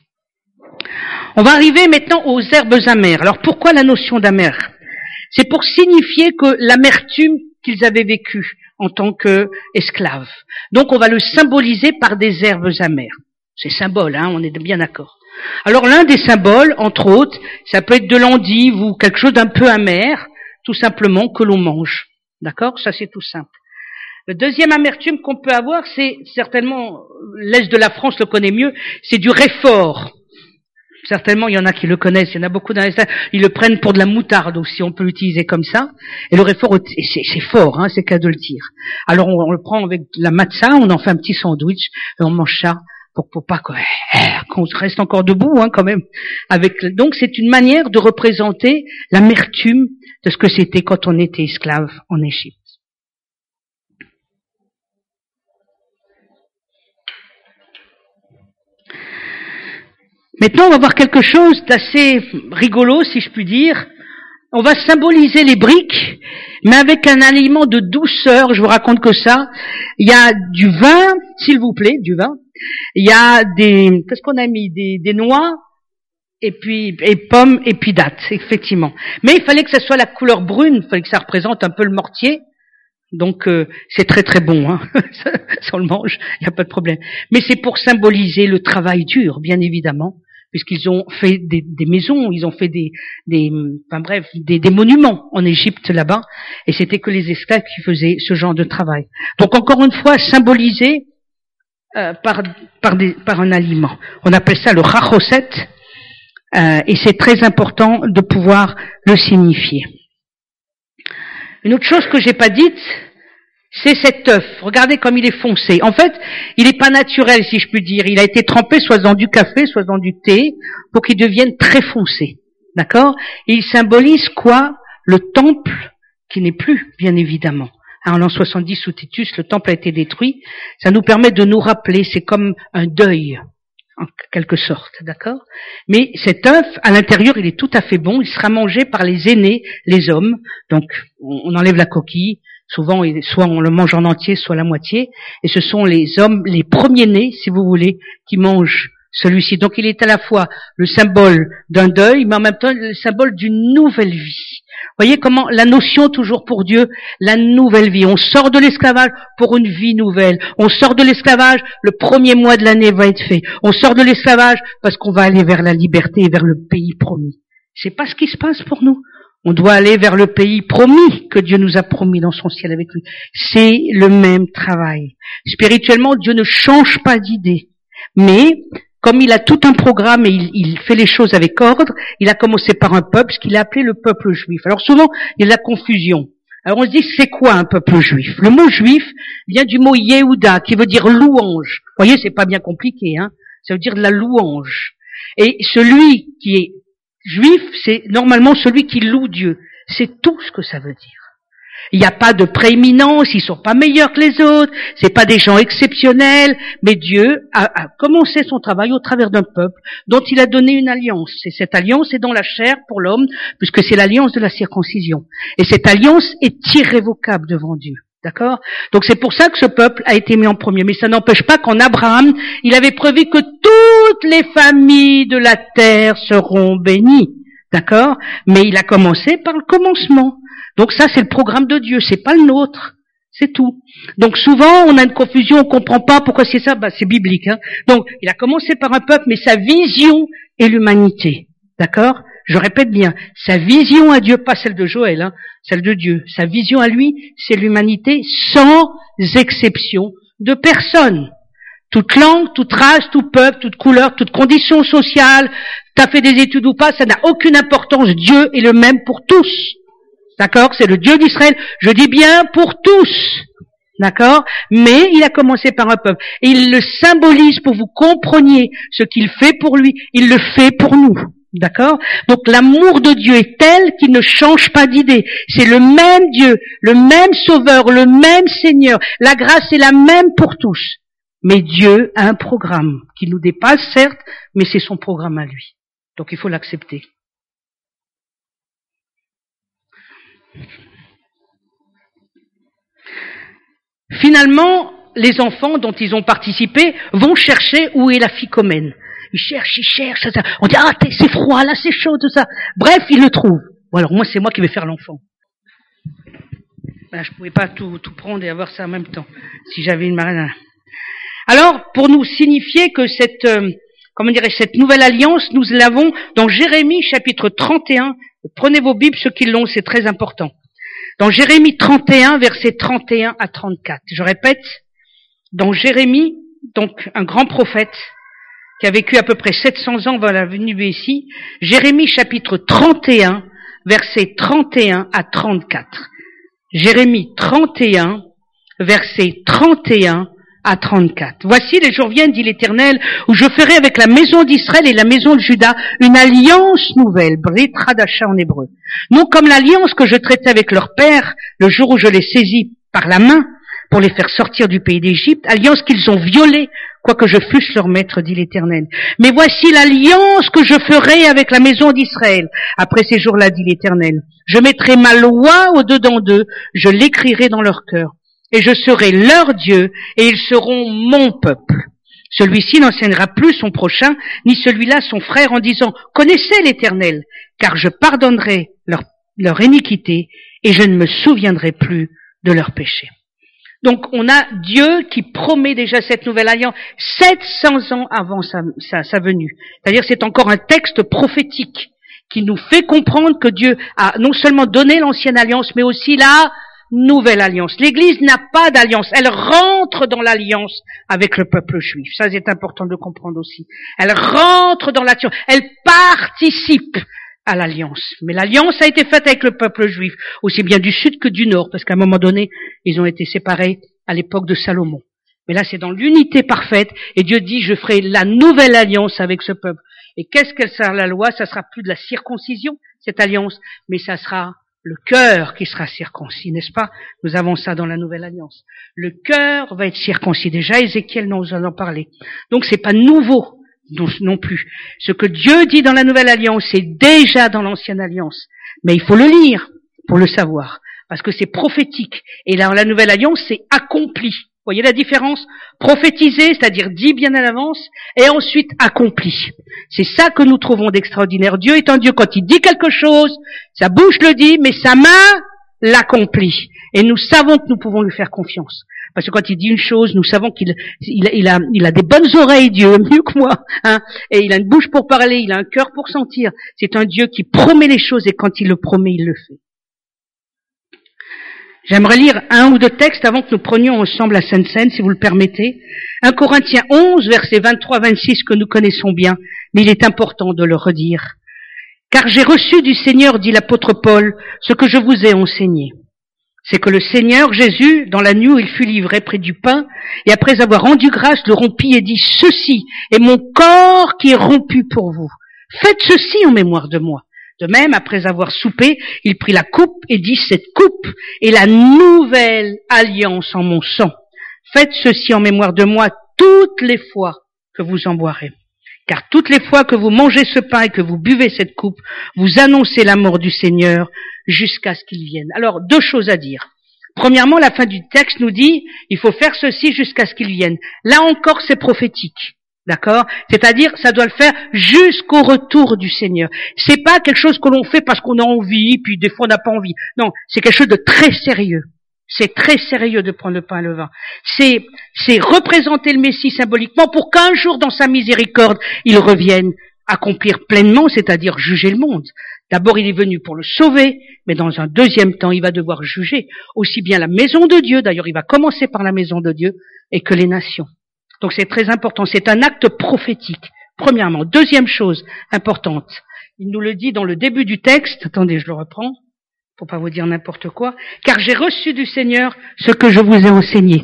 On va arriver maintenant aux herbes amères. Alors pourquoi la notion d'amère? C'est pour signifier que l'amertume qu'ils avaient vécue en tant qu'esclaves. Donc on va le symboliser par des herbes amères. C'est symbole, on est bien d'accord. Alors l'un des symboles, entre autres, ça peut être de l'endive ou quelque chose d'un peu amer, tout simplement que l'on mange. D'accord? Ça c'est tout simple. Le deuxième amertume qu'on peut avoir, c'est certainement, l'Est de la France le connaît mieux, c'est du réfort. Certainement, il y en a qui le connaissent, il y en a beaucoup dans les stades, ils le prennent pour de la moutarde aussi, on peut l'utiliser comme ça. Et le réfort, c'est fort, c'est qu'à de le dire. Alors on le prend avec de la matzah, on en fait un petit sandwich, et on mange ça pour pas qu'on reste encore debout quand même. Donc c'est une manière de représenter l'amertume de ce que c'était quand on était esclave en Égypte. Maintenant, on va voir quelque chose d'assez rigolo, si je puis dire. On va symboliser les briques, mais avec un aliment de douceur. Je vous raconte que ça. Il y a du vin, s'il vous plaît, du vin. Il y a qu'est-ce qu'on a mis? Des noix, et pommes, et puis dattes, effectivement. Mais il fallait que ça soit la couleur brune, il fallait que ça représente un peu le mortier. Donc c'est très très bon, ça on le mange, il n'y a pas de problème. Mais c'est pour symboliser le travail dur, bien évidemment, puisqu'ils ont fait des maisons, ils ont fait des monuments en Égypte là-bas, et c'était que les esclaves qui faisaient ce genre de travail. Donc encore une fois, symbolisé par un aliment. On appelle ça le chachoset, et c'est très important de pouvoir le signifier. Une autre chose que j'ai pas dite, c'est cet œuf. Regardez comme il est foncé. En fait, il n'est pas naturel, si je puis dire. Il a été trempé soit dans du café, soit dans du thé, pour qu'il devienne très foncé. D'accord? Et il symbolise quoi? Le temple, qui n'est plus, bien évidemment. En l'an 70 sous Titus, le temple a été détruit. Ça nous permet de nous rappeler, c'est comme un deuil, en quelque sorte, d'accord? Mais cet œuf, à l'intérieur, il est tout à fait bon. Il sera mangé par les aînés, les hommes. Donc, on enlève la coquille. Souvent, soit on le mange en entier, soit la moitié. Et ce sont les hommes, les premiers-nés, si vous voulez, qui mangent celui-ci. Donc, il est à la fois le symbole d'un deuil, mais en même temps le symbole d'une nouvelle vie. Voyez comment la notion toujours pour Dieu, la nouvelle vie. On sort de l'esclavage pour une vie nouvelle. On sort de l'esclavage, le premier mois de l'année va être fait. On sort de l'esclavage parce qu'on va aller vers la liberté et vers le pays promis. C'est pas ce qui se passe pour nous. On doit aller vers le pays promis que Dieu nous a promis dans son ciel avec lui. C'est le même travail. Spirituellement, Dieu ne change pas d'idée. Mais comme il a tout un programme et il fait les choses avec ordre, il a commencé par un peuple, ce qu'il a appelé le peuple juif. Alors souvent, il y a de la confusion. Alors on se dit, c'est quoi un peuple juif? Le mot juif vient du mot Yehuda, qui veut dire louange. Vous voyez, c'est pas bien compliqué, hein. Ça veut dire de la louange. Et celui qui est juif, c'est normalement celui qui loue Dieu. C'est tout ce que ça veut dire. Il n'y a pas de prééminence, ils sont pas meilleurs que les autres, c'est pas des gens exceptionnels, mais Dieu a commencé son travail au travers d'un peuple dont il a donné une alliance. Et cette alliance est dans la chair pour l'homme, puisque c'est l'alliance de la circoncision. Et cette alliance est irrévocable devant Dieu. D'accord? Donc c'est pour ça que ce peuple a été mis en premier. Mais ça n'empêche pas qu'en Abraham, il avait prévu que toutes les familles de la terre seront bénies. D'accord? Mais il a commencé par le commencement. Donc ça, c'est le programme de Dieu, c'est pas le nôtre. C'est tout. Donc souvent, on a une confusion, on comprend pas pourquoi c'est ça, c'est biblique, hein. Donc, il a commencé par un peuple, mais sa vision est l'humanité. D'accord? Je répète bien, sa vision à Dieu, pas celle de Joël, hein, celle de Dieu. Sa vision à lui, c'est l'humanité sans exception de personne. Toute langue, toute race, tout peuple, toute couleur, toute condition sociale, t'as fait des études ou pas, ça n'a aucune importance. Dieu est le même pour tous. D'accord? C'est le Dieu d'Israël. Je dis bien pour tous. D'accord? Mais il a commencé par un peuple. Et il le symbolise pour que vous compreniez ce qu'il fait pour lui. Il le fait pour nous. D'accord? Donc l'amour de Dieu est tel qu'il ne change pas d'idée. C'est le même Dieu, le même Sauveur, le même Seigneur. La grâce est la même pour tous. Mais Dieu a un programme qui nous dépasse, certes, mais c'est son programme à lui. Donc il faut l'accepter. Finalement, les enfants dont ils ont participé vont chercher où est la ficomène. Ils cherchent, ça. On dit, c'est froid, là, c'est chaud, tout ça. Bref, ils le trouvent. Bon, alors moi, c'est moi qui vais faire l'enfant. Ben, je pouvais pas tout prendre et avoir ça en même temps, si j'avais une marraine. Alors, pour nous signifier que cette nouvelle alliance, nous l'avons dans Jérémie, chapitre 31. Prenez vos Bibles, ceux qui l'ont, c'est très important. Dans Jérémie 31, versets 31 à 34. Je répète, dans Jérémie, donc un grand prophète, qui a vécu à peu près 700 ans avant la venue de Messie, Jérémie chapitre 31, versets 31 à 34. Jérémie 31, versets 31 à 34. Voici les jours viennent, dit l'Éternel, où je ferai avec la maison d'Israël et la maison de Juda une alliance nouvelle, Brit Hadasha en hébreu. Non comme l'alliance que je traitais avec leur père le jour où je les saisis par la main pour les faire sortir du pays d'Égypte, alliance qu'ils ont violée, quoique je fusse leur maître, dit l'Éternel. Mais voici l'alliance que je ferai avec la maison d'Israël. Après ces jours-là, dit l'Éternel, je mettrai ma loi au-dedans d'eux, je l'écrirai dans leur cœur. Et je serai leur Dieu, et ils seront mon peuple. Celui-ci n'enseignera plus son prochain, ni celui-là son frère, en disant, connaissez l'Éternel, car je pardonnerai leur iniquité, et je ne me souviendrai plus de leurs péchés. Donc on a Dieu qui promet déjà cette nouvelle alliance 700 ans avant sa venue. C'est-à-dire c'est encore un texte prophétique qui nous fait comprendre que Dieu a non seulement donné l'ancienne alliance, mais aussi la nouvelle alliance. L'Église n'a pas d'alliance. Elle rentre dans l'alliance avec le peuple juif. Ça, c'est important de comprendre aussi. Elle rentre dans l'alliance. Elle participe à l'alliance. Mais l'alliance a été faite avec le peuple juif, aussi bien du sud que du nord, parce qu'à un moment donné, ils ont été séparés à l'époque de Salomon. Mais là, c'est dans l'unité parfaite, et Dieu dit, je ferai la nouvelle alliance avec ce peuple. Et qu'est-ce qu'elle sera la loi? Ça sera plus de la circoncision, cette alliance, mais ça sera le cœur qui sera circoncis, n'est-ce pas? Nous avons ça dans la nouvelle alliance. Le cœur va être circoncis. Déjà, Ézéchiel nous en a parlé. Donc, c'est pas nouveau non plus. Ce que Dieu dit dans la nouvelle alliance, c'est déjà dans l'ancienne alliance. Mais il faut le lire pour le savoir. Parce que c'est prophétique. Et là, la nouvelle alliance, c'est accompli. Vous voyez la différence? Prophétiser, c'est-à-dire dit bien à l'avance, et ensuite accompli. C'est ça que nous trouvons d'extraordinaire. Dieu est un Dieu, quand il dit quelque chose, sa bouche le dit, mais sa main l'accomplit. Et nous savons que nous pouvons lui faire confiance. Parce que quand il dit une chose, nous savons qu'il a des bonnes oreilles, Dieu, mieux que moi, hein, et il a une bouche pour parler, il a un cœur pour sentir. C'est un Dieu qui promet les choses, et quand il le promet, il le fait. J'aimerais lire un ou deux textes avant que nous prenions ensemble la Sainte Seine, si vous le permettez. 1 Corinthiens 11, versets 23-26, que nous connaissons bien, mais il est important de le redire. Car j'ai reçu du Seigneur, dit l'apôtre Paul, ce que je vous ai enseigné. C'est que le Seigneur Jésus, dans la nuit où il fut livré près du pain, et après avoir rendu grâce, le rompit et dit, ceci est mon corps qui est rompu pour vous. Faites ceci en mémoire de moi. De même, après avoir soupé, il prit la coupe et dit, cette coupe est la nouvelle alliance en mon sang. Faites ceci en mémoire de moi toutes les fois que vous en boirez. Car toutes les fois que vous mangez ce pain et que vous buvez cette coupe, vous annoncez la mort du Seigneur jusqu'à ce qu'il vienne. Alors, deux choses à dire. Premièrement, la fin du texte nous dit, il faut faire ceci jusqu'à ce qu'il vienne. Là encore, c'est prophétique. D'accord? C'est-à-dire, ça doit le faire jusqu'au retour du Seigneur. C'est pas quelque chose que l'on fait parce qu'on a envie, puis des fois on n'a pas envie. Non, c'est quelque chose de très sérieux. C'est très sérieux de prendre le pain et le vin. C'est représenter le Messie symboliquement pour qu'un jour, dans sa miséricorde, il revienne accomplir pleinement, c'est-à-dire juger le monde. D'abord, il est venu pour le sauver, mais dans un deuxième temps, il va devoir juger aussi bien la maison de Dieu, d'ailleurs il va commencer par la maison de Dieu, et que les nations. Donc c'est très important, c'est un acte prophétique, premièrement. Deuxième chose importante, il nous le dit dans le début du texte, attendez, je le reprends, pour pas vous dire n'importe quoi, car j'ai reçu du Seigneur ce que je vous ai enseigné.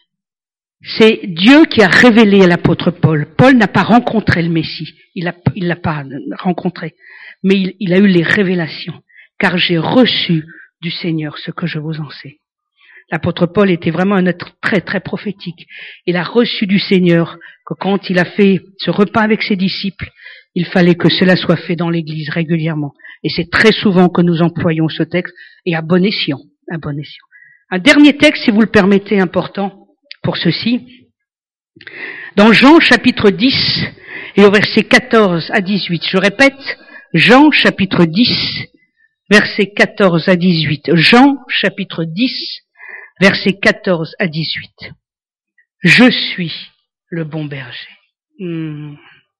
C'est Dieu qui a révélé à l'apôtre Paul. Paul n'a pas rencontré le Messie, il l'a pas rencontré, mais il a eu les révélations, car j'ai reçu du Seigneur ce que je vous enseigne. L'apôtre Paul était vraiment un être très très prophétique. Il a reçu du Seigneur que quand il a fait ce repas avec ses disciples, il fallait que cela soit fait dans l'Église régulièrement. Et c'est très souvent que nous employons ce texte, et à bon escient, à bon escient. Un dernier texte, si vous le permettez, important pour ceci. Dans Jean chapitre 10 et au verset 14 à 18. Je répète, Jean chapitre 10, verset 14 à 18. Jean chapitre 10, versets 14 à 18. Je suis le bon berger.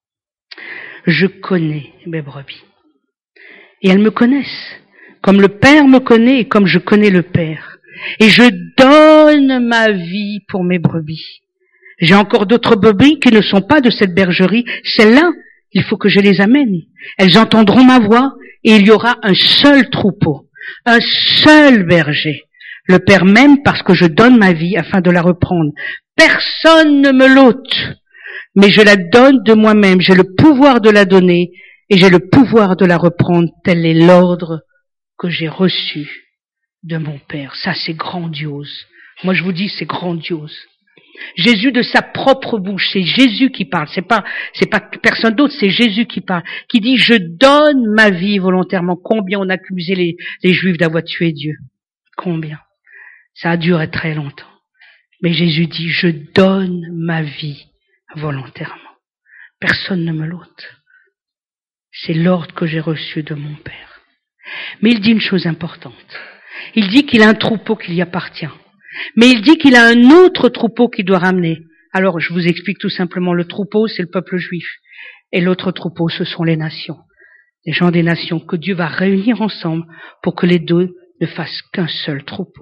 Je connais mes brebis. Et elles me connaissent, comme le Père me connaît et comme je connais le Père. Et je donne ma vie pour mes brebis. J'ai encore d'autres brebis qui ne sont pas de cette bergerie. Celles-là, il faut que je les amène. Elles entendront ma voix et il y aura un seul troupeau, un seul berger. Le Père m'aime parce que je donne ma vie afin de la reprendre. Personne ne me l'ôte, mais je la donne de moi-même. J'ai le pouvoir de la donner et j'ai le pouvoir de la reprendre. Tel est l'ordre que j'ai reçu de mon Père. Ça, c'est grandiose. Moi, je vous dis, c'est grandiose. Jésus de sa propre bouche, c'est Jésus qui parle. C'est pas personne d'autre, c'est Jésus qui parle. Qui dit, je donne ma vie volontairement. Combien on a accusé les Juifs d'avoir tué Dieu? Combien? Ça a duré très longtemps. Mais Jésus dit, je donne ma vie volontairement. Personne ne me l'ôte. C'est l'ordre que j'ai reçu de mon Père. Mais il dit une chose importante. Il dit qu'il a un troupeau qui lui appartient. Mais il dit qu'il a un autre troupeau qu'il doit ramener. Alors, je vous explique tout simplement. Le troupeau, c'est le peuple juif. Et l'autre troupeau, ce sont les nations. Les gens des nations que Dieu va réunir ensemble pour que les deux ne fassent qu'un seul troupeau.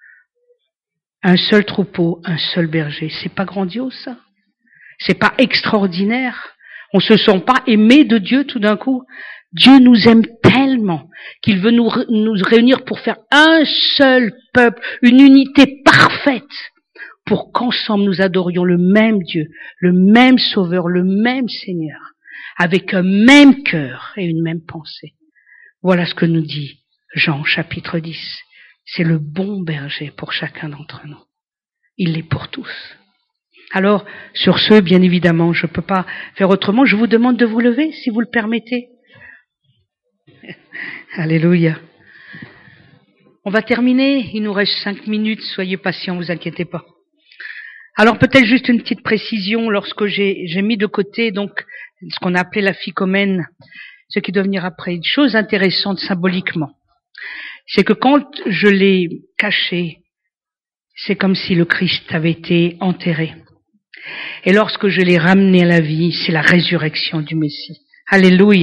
Un seul troupeau, un seul berger. C'est pas grandiose, ça? C'est pas extraordinaire? On se sent pas aimé de Dieu tout d'un coup? Dieu nous aime tellement qu'il veut nous réunir pour faire un seul peuple, une unité parfaite, pour qu'ensemble nous adorions le même Dieu, le même Sauveur, le même Seigneur, avec un même cœur et une même pensée. Voilà ce que nous dit Jean chapitre 10. C'est le bon berger pour chacun d'entre nous. Il l'est pour tous. Alors, sur ce, bien évidemment, je ne peux pas faire autrement. Je vous demande de vous lever, si vous le permettez. Alléluia. On va terminer. Il nous reste 5 minutes. Soyez patients, vous inquiétez pas. Alors, peut-être juste une petite précision. Lorsque j'ai mis de côté, donc, ce qu'on a appelé la ficomène, ce qui doit venir après, une chose intéressante symboliquement, c'est que quand je l'ai caché, c'est comme si le Christ avait été enterré. Et lorsque je l'ai ramené à la vie, c'est la résurrection du Messie. Alléluia.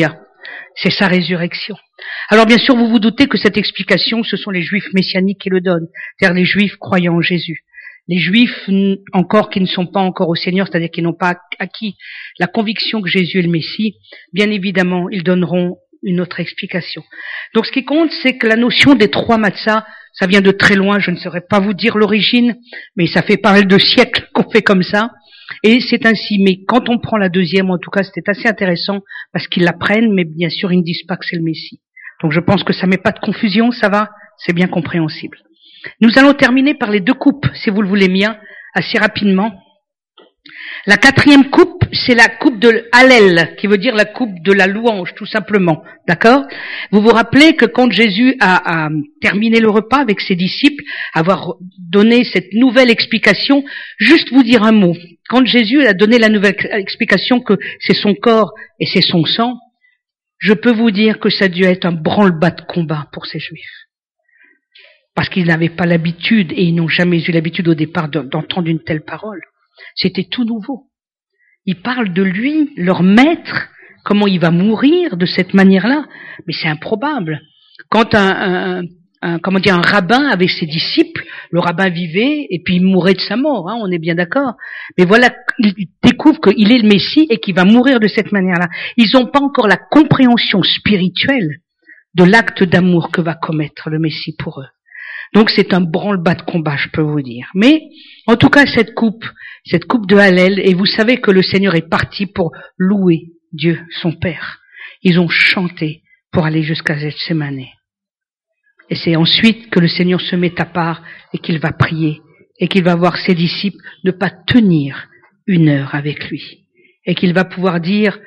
c'est sa résurrection. Alors bien sûr, vous vous doutez que cette explication, ce sont les Juifs messianiques qui le donnent, c'est-à-dire les Juifs croyant en Jésus. Les Juifs encore qui ne sont pas encore au Seigneur, c'est-à-dire qui n'ont pas acquis la conviction que Jésus est le Messie, bien évidemment, ils donneront une autre explication. Donc ce qui compte, c'est que la notion des 3 matzahs, ça vient de très loin, je ne saurais pas vous dire l'origine, mais ça fait pas mal de siècles qu'on fait comme ça. Et c'est ainsi, mais quand on prend la deuxième, en tout cas, c'était assez intéressant, parce qu'ils l'apprennent, mais bien sûr, ils ne disent pas que c'est le Messie. Donc je pense que ça met pas de confusion, ça va, c'est bien compréhensible. Nous allons terminer par les 2 coupes, si vous le voulez bien, assez rapidement. La 4e coupe, c'est la coupe de Hallel, qui veut dire la coupe de la louange, tout simplement. D'accord? Vous vous rappelez que quand Jésus a terminé le repas avec ses disciples, avoir donné cette nouvelle explication, juste vous dire un mot. Quand Jésus a donné la nouvelle explication que c'est son corps et c'est son sang, je peux vous dire que ça a dû être un branle-bas de combat pour ces Juifs. Parce qu'ils n'avaient pas l'habitude, et ils n'ont jamais eu l'habitude au départ d'entendre une telle parole. C'était tout nouveau. Ils parlent de lui, leur maître, comment il va mourir de cette manière-là. Mais c'est improbable. Quand un rabbin avec ses disciples, le rabbin vivait et puis il mourait de sa mort, on est bien d'accord. Mais voilà, ils découvrent qu'il est le Messie et qu'il va mourir de cette manière-là. Ils n'ont pas encore la compréhension spirituelle de l'acte d'amour que va commettre le Messie pour eux. Donc c'est un branle-bas de combat, je peux vous dire. Mais en tout cas, cette coupe de Hallel, et vous savez que le Seigneur est parti pour louer Dieu, son Père. Ils ont chanté pour aller jusqu'à Gethsémane. Et c'est ensuite que le Seigneur se met à part et qu'il va prier et qu'il va voir ses disciples ne pas tenir 1 heure avec lui. Et qu'il va pouvoir dire,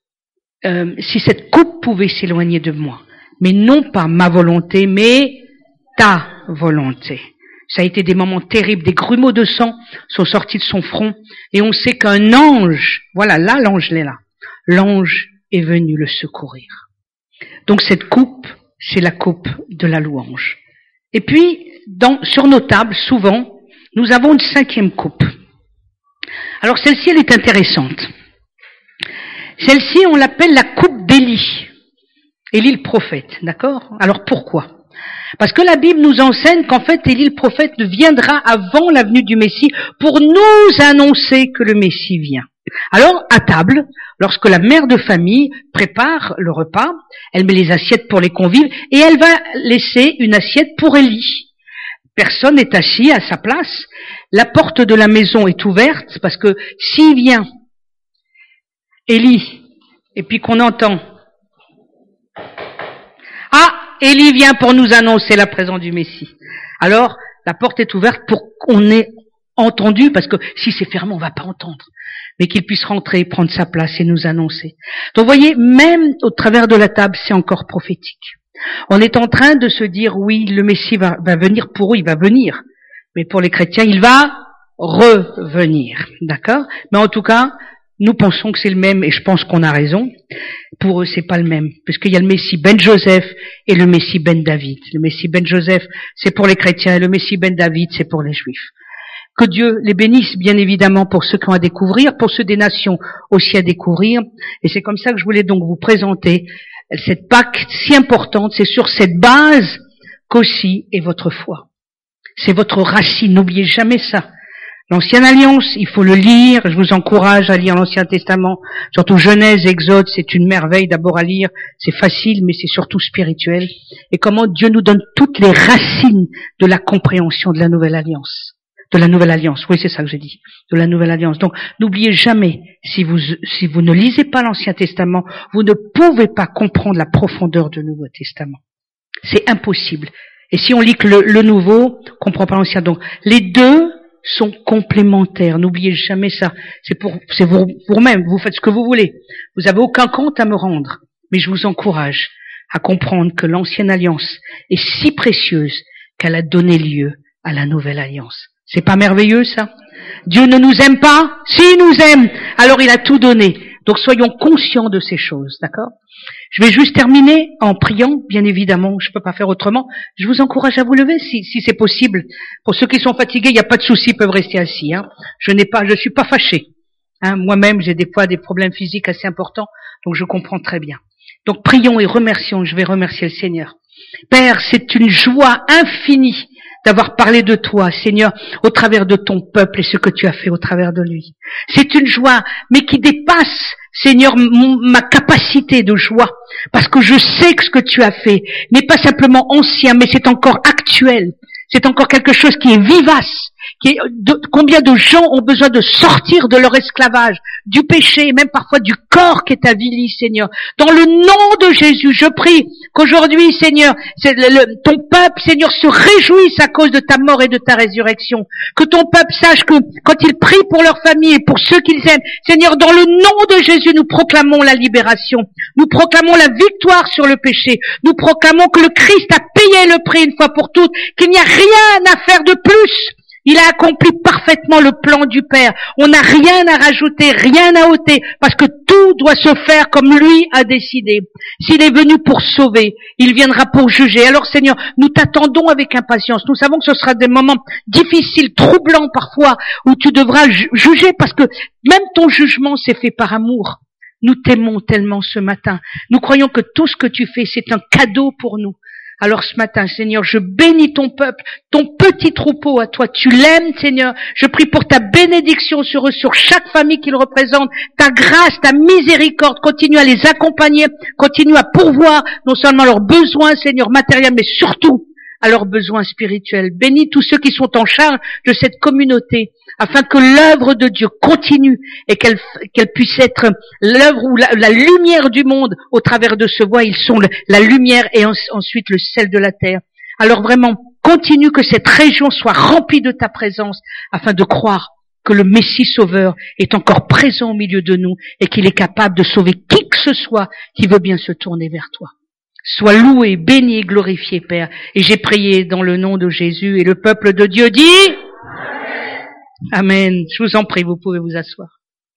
si cette coupe pouvait s'éloigner de moi, mais non pas ma volonté, mais ta volonté. Ça a été des moments terribles, des grumeaux de sang sont sortis de son front, et on sait qu'un ange, voilà, là, l'ange est là. L'ange est venu le secourir. Donc cette coupe, c'est la coupe de la louange. Et puis, sur nos tables, souvent, nous avons une 5e coupe. Alors celle-ci, elle est intéressante. Celle-ci, on l'appelle la coupe d'Élie. Élie le prophète, d'accord? Alors pourquoi? Parce que la Bible nous enseigne qu'en fait, Élie le prophète viendra avant la venue du Messie pour nous annoncer que le Messie vient. Alors, à table, lorsque la mère de famille prépare le repas, elle met les assiettes pour les convives et elle va laisser une assiette pour Élie. Personne n'est assis à sa place. La porte de la maison est ouverte parce que s'il vient Élie et puis qu'on entend « Ah, Élie vient pour nous annoncer la présence du Messie », alors la porte est ouverte pour qu'on ait entendu, parce que si c'est fermé, on va pas entendre, mais qu'il puisse rentrer, prendre sa place et nous annoncer. Donc vous voyez, même au travers de la table, c'est encore prophétique. On est en train de se dire, oui, le Messie va venir pour eux, il va venir. Mais pour les chrétiens, il va revenir. D'accord? Mais en tout cas, nous pensons que c'est le même, et je pense qu'on a raison. Pour eux, c'est pas le même, puisqu'il y a le Messie ben Joseph et le Messie ben David. Le Messie ben Joseph, c'est pour les chrétiens, et le Messie ben David, c'est pour les Juifs. Que Dieu les bénisse, bien évidemment, pour ceux qui ont à découvrir, pour ceux des nations aussi à découvrir. Et c'est comme ça que je voulais donc vous présenter cette Pâque si importante. C'est sur cette base qu'aussi est votre foi. C'est votre racine, n'oubliez jamais ça. L'Ancienne Alliance, il faut le lire, je vous encourage à lire l'Ancien Testament, surtout Genèse, Exode, c'est une merveille d'abord à lire, c'est facile, mais c'est surtout spirituel. Et comment Dieu nous donne toutes les racines de la compréhension de la Nouvelle Alliance. De la Nouvelle Alliance, oui, c'est ça que j'ai dit, de la Nouvelle Alliance. Donc, n'oubliez jamais, si vous ne lisez pas l'Ancien Testament, vous ne pouvez pas comprendre la profondeur du Nouveau Testament. C'est impossible. Et si on lit que le Nouveau, on comprend pas l'Ancien. Donc, les deux sont complémentaires. N'oubliez jamais ça. C'est vous-même. Vous faites ce que vous voulez. Vous avez aucun compte à me rendre. Mais je vous encourage à comprendre que l'Ancienne Alliance est si précieuse qu'elle a donné lieu à la Nouvelle Alliance. C'est pas merveilleux, ça? Dieu ne nous aime pas? Si, il nous aime! Alors il a tout donné. Donc soyons conscients de ces choses, d'accord? Je vais juste terminer en priant, bien évidemment, je peux pas faire autrement. Je vous encourage à vous lever si c'est possible. Pour ceux qui sont fatigués, il n'y a pas de souci, ils peuvent rester assis, hein. Je suis pas fâché. Hein. Moi-même, j'ai des fois des problèmes physiques assez importants, donc je comprends très bien. Donc prions et remercions, je vais remercier le Seigneur. Père, c'est une joie infinie d'avoir parlé de toi, Seigneur, au travers de ton peuple et ce que tu as fait au travers de lui. C'est une joie, mais qui dépasse, Seigneur, ma capacité de joie, parce que je sais que ce que tu as fait n'est pas simplement ancien, mais c'est encore actuel. C'est encore quelque chose qui est vivace. Combien de gens ont besoin de sortir de leur esclavage, du péché, et même parfois du corps qui est avili, Seigneur. Dans le nom de Jésus, je prie qu'aujourd'hui, Seigneur, ton peuple, Seigneur, se réjouisse à cause de ta mort et de ta résurrection. Que ton peuple sache que quand il prie pour leur famille et pour ceux qu'ils aiment, Seigneur, dans le nom de Jésus, nous proclamons la libération. Nous proclamons la victoire sur le péché. Nous proclamons que le Christ a payé le prix une fois pour toutes, qu'il n'y a rien à faire de plus. Il a accompli parfaitement le plan du Père. On n'a rien à rajouter, rien à ôter, parce que tout doit se faire comme lui a décidé. S'il est venu pour sauver, il viendra pour juger. Alors Seigneur, nous t'attendons avec impatience. Nous savons que ce sera des moments difficiles, troublants parfois, où tu devras juger, parce que même ton jugement s'est fait par amour. Nous t'aimons tellement ce matin. Nous croyons que tout ce que tu fais, c'est un cadeau pour nous. Alors ce matin, Seigneur, je bénis ton peuple, ton petit troupeau à toi. Tu l'aimes, Seigneur. Je prie pour ta bénédiction sur eux, sur chaque famille qu'ils représentent. Ta grâce, ta miséricorde, continue à les accompagner, continue à pourvoir non seulement leurs besoins, Seigneur, matériels, mais surtout à leurs besoins spirituels. Bénis tous ceux qui sont en charge de cette communauté, afin que l'œuvre de Dieu continue et qu'elle puisse être l'œuvre ou la lumière du monde au travers de ce voie. Ils sont la lumière et ensuite le sel de la terre. Alors vraiment, continue que cette région soit remplie de ta présence, afin de croire que le Messie Sauveur est encore présent au milieu de nous et qu'il est capable de sauver qui que ce soit qui veut bien se tourner vers toi. Sois loué, béni et glorifié, Père. Et j'ai prié dans le nom de Jésus, et le peuple de Dieu dit Amen. Amen. Je vous en prie, vous pouvez vous asseoir.